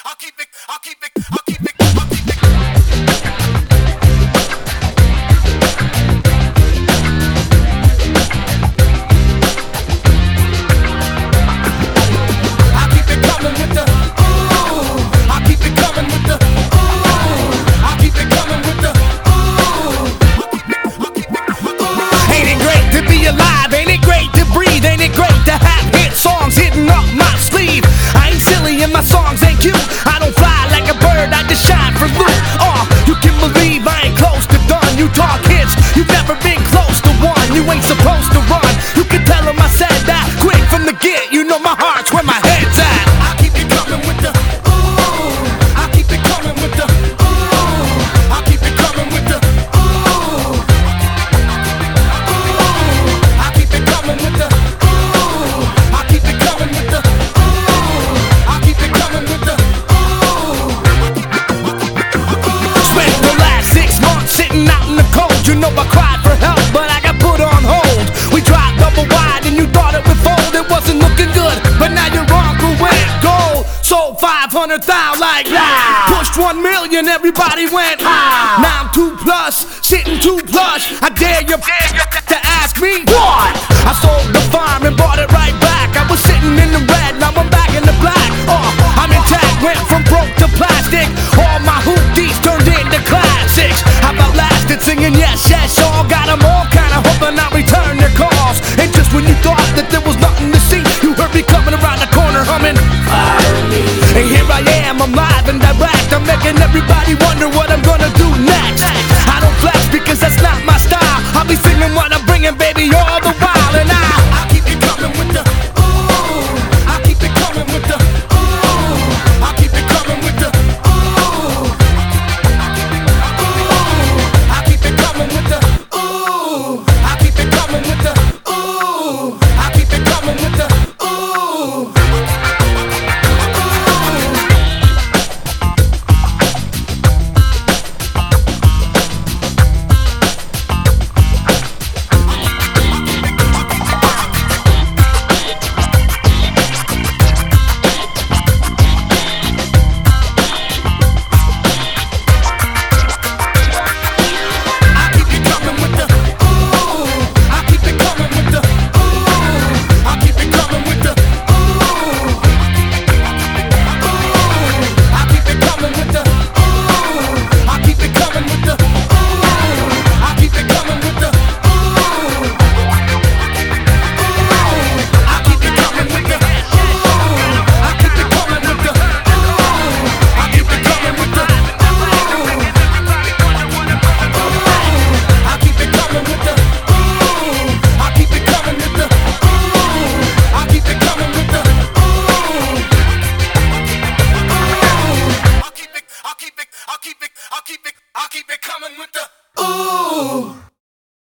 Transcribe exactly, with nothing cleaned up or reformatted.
I'll keep it, I'll keep it, I'll keep it, I'll keep it. I'll keep it coming with the ooh. I'll keep it coming with the ooh. I'll keep it coming with the ooh. I'll keep it, I'll keep it, I'll keep it. Ain't it great to be alive? Ain't it great to breathe? Ain't it great to have hit songs hitting up my sleeve? I ain't silly and my songs ain't cute. I don't fly like a bird, I just shine for loot. Oh, you can believe I ain't close to done. You talk hits, you've never been close to one. You ain't supposed to run. You can tell them I said that quick from the get. You know my heart's where my head's at. I'll keep it coming with the ooh. I'll keep it coming with the ooh. I'll keep it coming with the ooh. I'll keep it coming with the ooh. I'll keep it coming with the ooh. I'll keep it coming with the ooh. Spent the last six months sitting out in the cold. You know I cried for help, but I got put on hold. We tried double wide and you thought it would fold. It wasn't looking good, but now you're wrong for went gold. Sold five hundred thousand like that. Pushed one million, everybody went ah. Now I'm two plus, sitting too plush. I dare you to ask me what? I sold the farm and bought it right back. I was sitting in the red, now I'm back in the black. Oh, I'm intact, went from broke to plastic. All my hoopties turned into classics. I've outlasted singing yes, yes, all. Got them all kinda hoping I return their calls. And just when you thought that there was nothing to see, you heard me coming around the corner humming Fire Me. And here I am, I'm live and direct. I'm making everybody wonder what I'm gonna do next. I don't flex because that's not my style. I'll be singing what I'm bringing, baby, all the